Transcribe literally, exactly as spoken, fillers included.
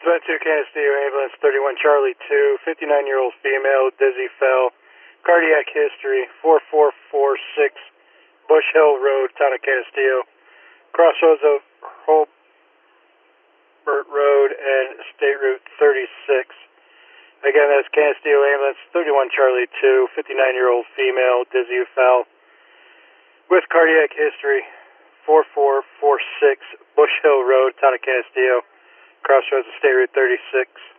Rosebud two Castillo Ambulance thirty-one Charlie two, fifty-nine-year-old female, dizzy, fell, cardiac history, four four four six Bush Hill Road, Town of Castillo, crossroads of Holbert Road and State Route thirty-six. Again, that's Castillo Ambulance thirty-one Charlie two, fifty-nine-year-old female, dizzy, fell, with cardiac history, four four four six Bush Hill Road, Town of Castillo, crossroads of State Route thirty-six.